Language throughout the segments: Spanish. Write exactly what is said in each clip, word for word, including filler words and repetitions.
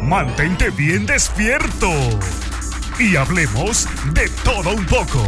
Mantente bien despierto y hablemos de todo un poco.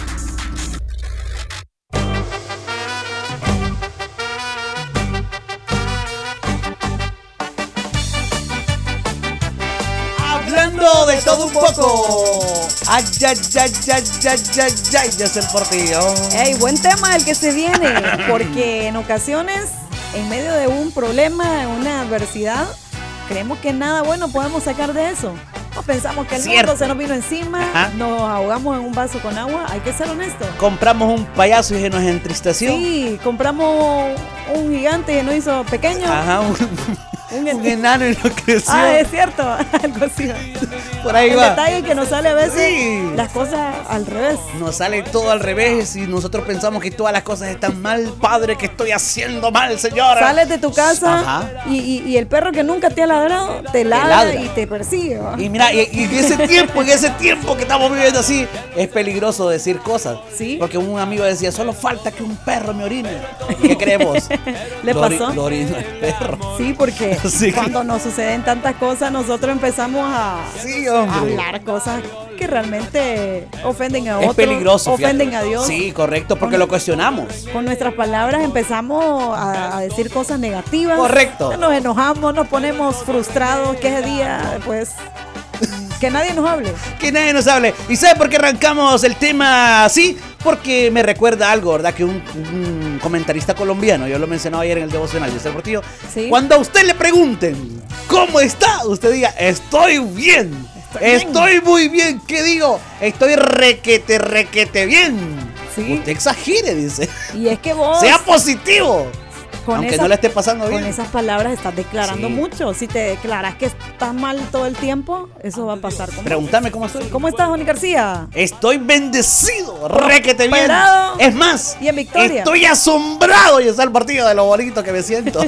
Hablando de todo un poco. Ay, ay, ay, ay, ay, ay, ay, ya es el Portillo. Ey, buen tema el que se viene, porque en ocasiones, en medio de un problema, en una adversidad, creemos que nada bueno podemos sacar de eso. O pensamos que el Cierto. mundo se nos vino encima, Ajá. nos ahogamos en un vaso con agua. Hay que ser honestos. Compramos un payaso y se nos entristeció. Sí, compramos un gigante y nos hizo pequeño. Ajá, un, Un, un enano y no creció. Ah, es cierto, algo así. Por ahí El va. detalle es que nos sale a veces Sí. las cosas al revés. Nos sale todo al revés y nosotros pensamos que todas las cosas están mal. Padre, que estoy haciendo mal, señora. Sales de tu casa Ajá. y, y, y el perro que nunca te ha ladrado te ladra, ladra. y te persigue. ¿va? Y mira, y, y en ese tiempo, en ese tiempo que estamos viviendo así, es peligroso decir cosas. Sí. Porque un amigo decía, solo falta que un perro me orine. ¿Qué creemos? ¿Le Lo ori- pasó? Lo orina el perro. Sí, porque Sí. cuando nos suceden tantas cosas, nosotros empezamos a, Sí, a hombre. hablar cosas que realmente ofenden a Es otros, peligroso. ofenden fíjate. a Dios. Sí, correcto, porque Con- lo cuestionamos. Con nuestras palabras empezamos a, a decir cosas negativas. Correcto. Nos enojamos, nos ponemos frustrados, que ese día, pues, que nadie nos hable. Que nadie nos hable. ¿Y sabe por qué arrancamos el tema así? Porque me recuerda algo, ¿verdad? Que un, un comentarista colombiano, yo lo mencionaba ayer en el devocional de Portillo, Sí. cuando a usted le pregunten ¿cómo está? Usted diga, estoy bien. Estoy bien. Estoy muy bien. ¿Qué digo? Estoy requete, requete bien. Sí. Usted exagere, dice. Y es que vos, Sea positivo. con Aunque esas- no le esté pasando bien. con esas palabras estás declarando Sí. mucho. Si te declaras que estás mal todo el tiempo, eso va a pasar. con vos. Pregúntame cómo estoy. ¿Cómo estás, Joni García? Estoy bendecido, requete bien. Prosperado. Es más, Y en victoria. estoy asombrado y está el partido de lo bonito que me siento.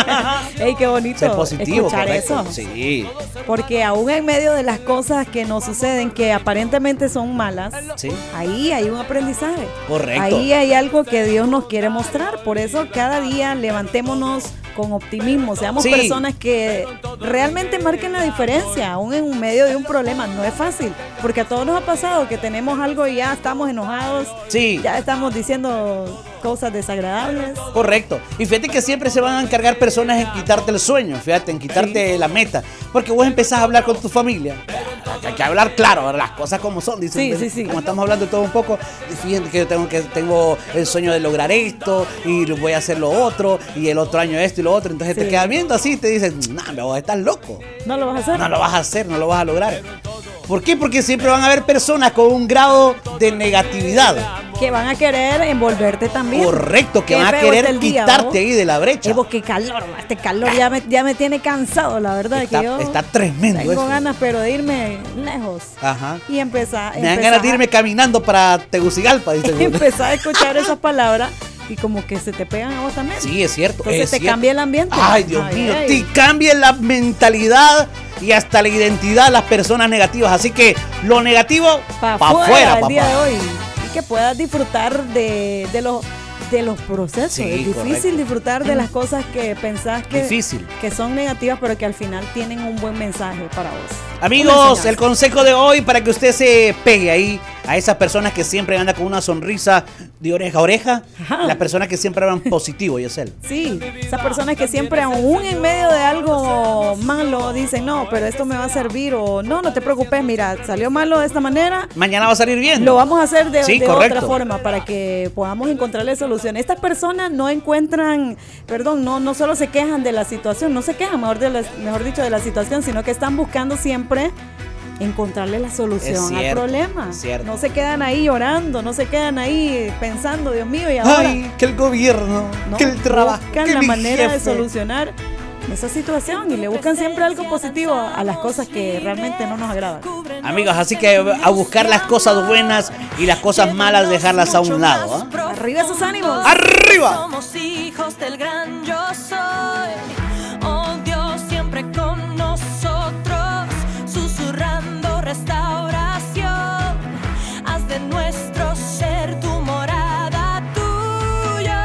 Ey, qué bonito Ser positivo, escuchar correcto. eso. Sí, Porque aún en medio de las cosas que nos suceden, que aparentemente son malas, sí, ahí hay un aprendizaje. correcto. Ahí hay algo que Dios nos quiere mostrar. Por eso cada día levantémonos con optimismo. Seamos Sí. personas que realmente marquen la diferencia, aún en medio de un problema. No es fácil, porque a todos nos ha pasado que tenemos algo y ya estamos enojados, Sí. ya estamos diciendo cosas desagradables. Correcto. Y fíjate que siempre se van a encargar personas en quitarte el sueño, fíjate, en quitarte la meta. Porque vos empezás a hablar con tu familia. Hay que hablar claro, ¿verdad? Las cosas como son, dicen. Sí, sí, sí. Como estamos hablando de todo un poco, fíjate que yo tengo, que tengo el sueño de lograr esto y voy a hacer lo otro y el otro año esto y lo otro. Entonces Sí. te quedas viendo así y te dicen, nah, vos estás loco. ¿No lo vas a hacer? No lo vas a hacer, no lo vas a lograr. ¿Por qué? Porque siempre van a haber personas con un grado de negatividad. Que van a querer envolverte también. Correcto, que Qué van a feo querer está el día, quitarte ¿vos? ahí de la brecha. Evo, qué calor, ma, este calor ya me, ya me tiene cansado, la verdad. Está, que yo está tremendo tengo eso. ganas, pero de irme lejos. Ajá. Y empezar, Me dan ganas de empezar- irme caminando para Tegucigalpa, dice uno. empezar a escuchar esas palabras y como que se te pegan a vos también. Sí, es cierto. Entonces es te cierto. cambia el ambiente. Ay, Dios Ay, mío, ay. te cambia la mentalidad y hasta la identidad de las personas negativas. Así que lo negativo, Para pa' afuera afuera, el papá. día de hoy. Y que puedas disfrutar de, de los de los procesos. Sí, es difícil correcto. disfrutar de las cosas que pensás que, Difícil. que son negativas, pero que al final tienen un buen mensaje para vos. Una Amigos, enseñanza. el consejo de hoy para que usted se pegue ahí a esas personas que siempre andan con una sonrisa de oreja a oreja, Ajá. las personas que siempre hablan positivo, Yesel. Sí, esas personas que siempre, aún en medio de algo malo, dicen, no, pero esto me va a servir, o no, no te preocupes, mira, salió malo de esta manera, Mañana va a salir bien. lo vamos a hacer de, Sí, de correcto. otra forma para que podamos encontrarle solución. Estas personas no encuentran, perdón, no, no solo se quejan de la situación, no se quejan, mejor, de la- mejor dicho, de la situación, sino que están buscando siempre encontrarle la solución Es cierto, al problema. es cierto. No se quedan ahí llorando, no se quedan ahí pensando, Dios mío, y ahora Ay, que el gobierno, no, que el trabajo, buscan que la mi manera de jefe. solucionar esa situación y le buscan siempre algo positivo a las cosas que realmente no nos agradan. Amigos, así que a buscar las cosas buenas y las cosas malas dejarlas a un lado. ¿Ah? Arriba esos ánimos. ¡Arriba! Somos hijos del gran yo soy. Oh Dios, siempre con nosotros, susurrando restauración. Haz de nuestro ser tu morada, tuyo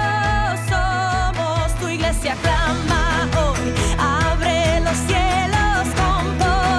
somos. Tu iglesia clama hoy, abre los cielos con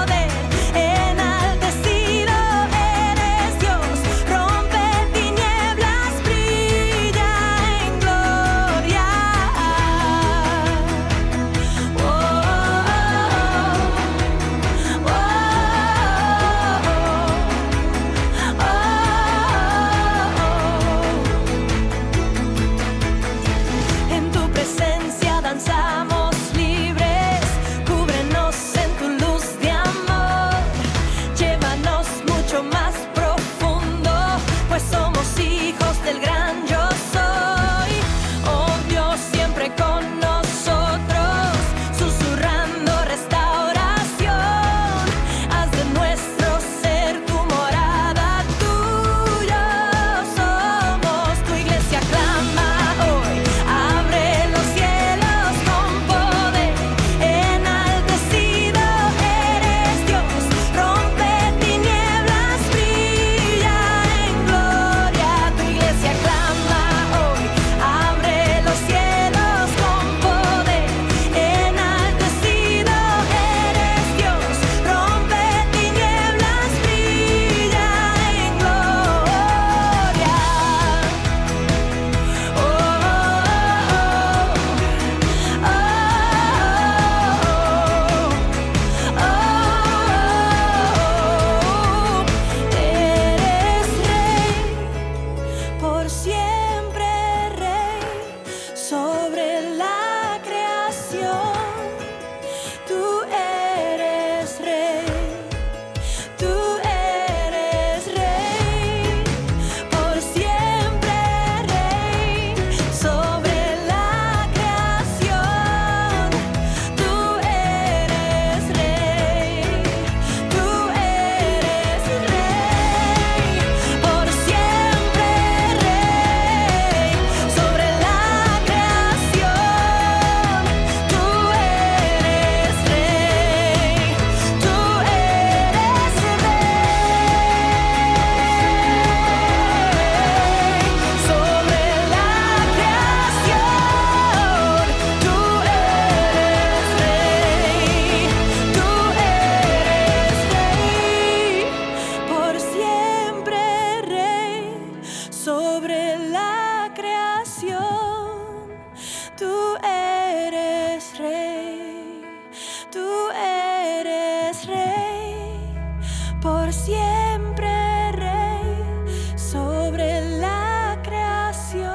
por siempre rey sobre la creación.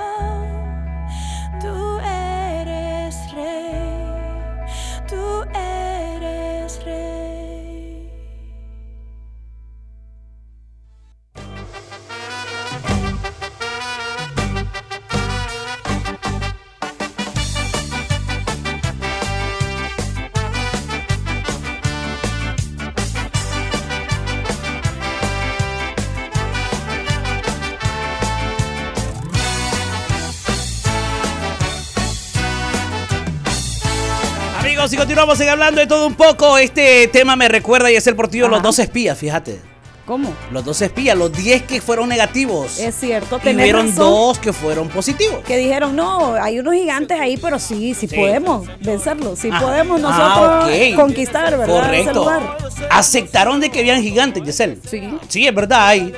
Tú eres rey, tú eres rey. Amigos, y continuamos en hablando de todo un poco. Este tema me recuerda, y es el Portillo, los dos espías, fíjate. ¿Cómo? Los dos espías, los diez que fueron negativos. Es cierto, Y tenés hubieron razón. dos que fueron positivos. Que dijeron, no, hay unos gigantes ahí, pero sí, sí, Sí. podemos vencerlos, sí Ah, podemos ah, nosotros ok. conquistar, ¿verdad? Ese Correcto. lugar. Aceptaron de que habían gigantes, Giselle. Sí. Sí, es verdad, hay.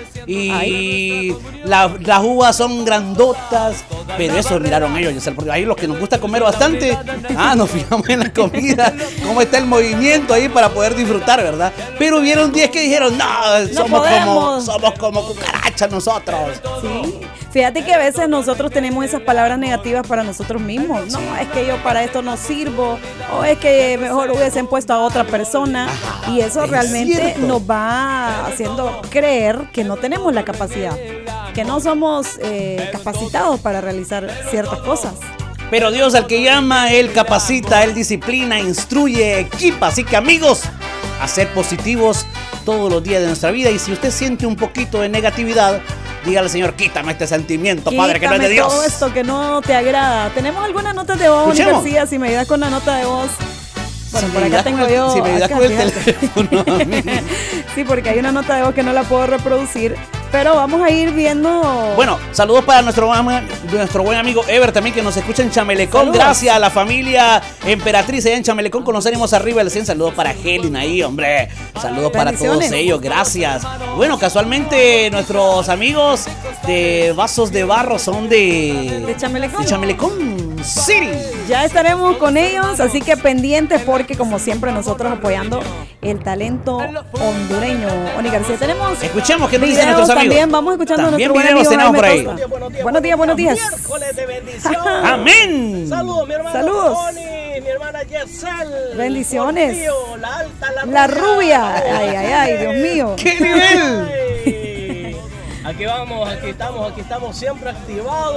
Y la- las uvas son grandotas, pero eso miraron ellos, Giselle, porque ahí los que nos gusta comer bastante, ah, nos fijamos en la comida, cómo está el movimiento ahí para poder disfrutar, ¿verdad? Pero hubieron diez que dijeron, no, somos, como, podemos. somos como cucarachas nosotros. Sí, fíjate que a veces nosotros tenemos esas palabras negativas para nosotros mismos. No, es que yo para esto no sirvo, o es que mejor hubiesen puesto a otra persona. Ajá, Y eso es realmente cierto. nos va haciendo creer que no tenemos la capacidad, que no somos eh, capacitados para realizar ciertas cosas. Pero Dios al que llama, Él capacita, Él disciplina, instruye, equipa. Así que amigos, a ser positivos todos los días de nuestra vida. Y si usted siente un poquito de negatividad, dígale al Señor, quítame este sentimiento, Padre, que no es de Quítame Dios. todo esto que no te agrada. Tenemos algunas notas de voz, Escuchemos. García, si me ayudas con la nota de voz. Bueno, Si por me acá ayudas tengo con el- yo. si me ayudas acá, con el fíjate. teléfono a mí. Sí, porque hay una nota de voz que no la puedo reproducir. Pero vamos a ir viendo. Bueno, saludos para nuestro, ama- nuestro buen amigo Ever también, que nos escucha en Chamelecón. Saludos. Gracias a la familia Emperatriz allá en Chamelecón, conoceremos arriba del cien. Saludos para Helen ahí, hombre. Saludos para todos Bendiciones. ellos, gracias. Bueno, casualmente nuestros amigos de Vasos de Barro son de... De Chamelecón. De Chamelecón City. Ya estaremos con ellos, así que pendientes porque como siempre nosotros apoyando el talento hondureño. Oni García, tenemos Escuchemos qué nos dicen videos nuestros amigos. también, vamos escuchando También a nuestro buen videos amigo tenemos por ahí. Jaime Costa. Buenos días, buenos días. Miércoles de bendición. Amén. Saludos, mi hermano Saludos. Tony, mi hermana Yesel. Bendiciones. mi Portillo, la alta, la, La rubia. Ay, ay, ay, Dios mío. ¡Qué nivel! Ay. Aquí vamos, aquí estamos, aquí estamos siempre activados.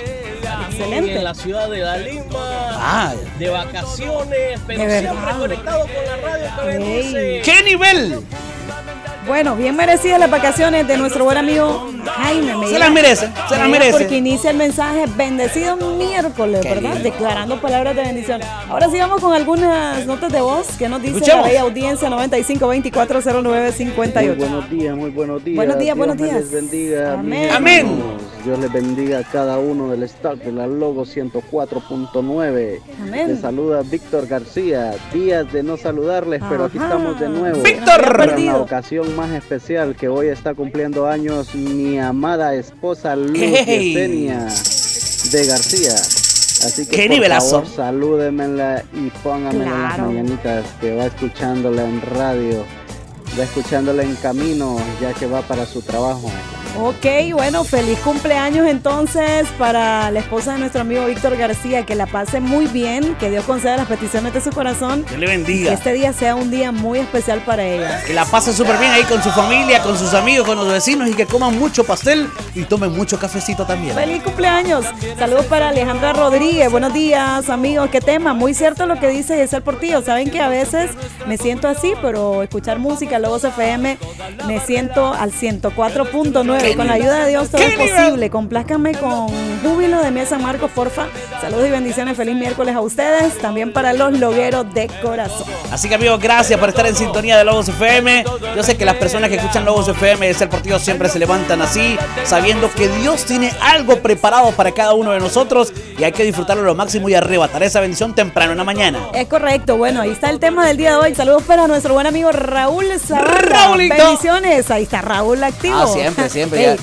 Aquí Excelente. en la ciudad de La Lima. Ah, De vacaciones, pero De siempre verdad. conectado con la radio que Ey. bendice. ¡qué nivel! Bueno, bien merecidas las vacaciones de nuestro buen amigo Jaime. Me Se llega- las merece, se me las llega merece. Porque inicia el mensaje bendecido miércoles, Qué ¿verdad? lindo. Declarando palabras de bendición. Ahora sí vamos con algunas notas de voz que nos dice Escuchemos. la bella audiencia noventa y cinco veinticuatro cero nueve cincuenta y Muy ocho. buenos días, muy buenos días. Buenos días, Dios buenos me días. les bendiga. Amén. mis Amén. hermanos. Dios les bendiga a cada uno del staff de la Logo ciento cuatro punto nueve. Amén. Les saluda Víctor García. Días de no saludarles, pero aquí Ajá. estamos de nuevo. Víctor. Había Para una perdido. ocasión más especial que hoy está cumpliendo años mi amada esposa Luz Hey. Yesenia de García. Así que Qué por nivelazo. favor salúdenmela y pónganmela en las Claro. mañanitas, que va escuchándola en radio, va escuchándola en camino ya que va para su trabajo. Ok, bueno, feliz cumpleaños entonces para la esposa de nuestro amigo Víctor García, que la pase muy bien, que Dios conceda las peticiones de su corazón, Dios le que bendiga. este día sea un día muy especial para ella. Que la pasen súper bien ahí con su familia, con sus amigos, con los vecinos, y que coman mucho pastel y tomen mucho cafecito también. ¡Feliz cumpleaños! Saludos para Alejandra Rodríguez. Buenos días, amigos. ¿Qué tema? Muy cierto lo que dice Giselle Portillo. Saben que a veces me siento así, pero escuchar música, Logos F M, me siento al ciento cuatro punto nueve. ¡Qué Con la nivel! ayuda de Dios todo ¡Qué es nivel! posible. Complázcanme con Júbilo de Miel San Marcos, porfa. Saludos y bendiciones. Feliz miércoles a ustedes. También para los logueros de corazón. Así que amigos, gracias por estar en sintonía de Logos F M. Yo sé que las personas que escuchan Logos F M de Ser Portillo siempre se levantan así, sabiendo que Dios tiene algo preparado para cada uno de nosotros y hay que disfrutarlo lo máximo y arrebatar esa bendición temprano en la mañana. Es correcto, bueno, ahí está el tema del día de hoy. Saludos para nuestro buen amigo Raúl Zavala. Raulito. Bendiciones, ahí está Raúl activo. Ah, siempre, siempre, Ey, ya.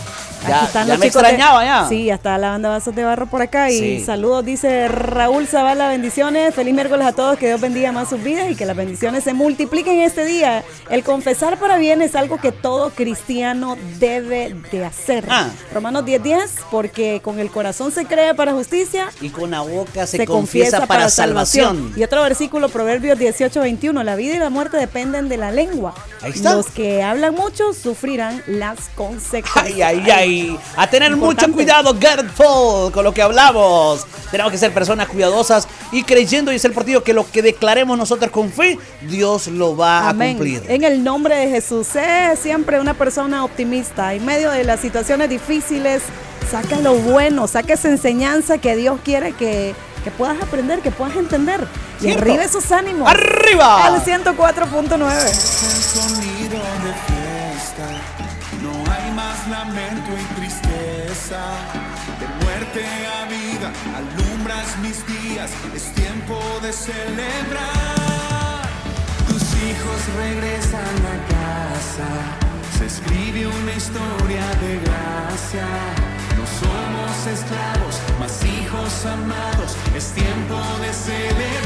Ya, Aquí están ya los me chicos de- extrañaba ya. Sí, ya está la banda Vasos de Barro por acá. Y Sí. saludos, dice Raúl Zavala, bendiciones. Feliz miércoles a todos, que Dios bendiga más sus vidas y que las bendiciones se multipliquen este día. El confesar para bien es algo que todo cristiano debe de hacer. Ah. Romanos diez diez, porque con el corazón se cree para justicia, Y con la boca se, se confiesa, para, salvación. Y otro versículo, Proverbios dieciocho veintiuno, la vida y la muerte dependen de la lengua. Ahí está. Los que hablan mucho sufrirán las consecuencias. Ay, ay, ay. A tener Importante. mucho cuidado, Gerdful, con lo que hablamos. Tenemos que ser personas cuidadosas y creyendo, y es el partido, que lo que declaremos nosotros con fe, Dios lo va Amén. a cumplir. En el nombre de Jesús, sé siempre una persona optimista. En medio de las situaciones difíciles, saca lo bueno, saca esa enseñanza que Dios quiere que, que puedas aprender, que puedas entender. Y Cierto. arriba esos ánimos. ¡Arriba! El ciento cuatro punto nueve. El sonido de fiesta, no hay más lamento y tristeza. De muerte a vida, alumbras mis días, es tiempo de celebrar. Tus hijos regresan a casa, se escribe una historia de gracia. No somos esclavos, mas hijos amados, es tiempo de celebrar.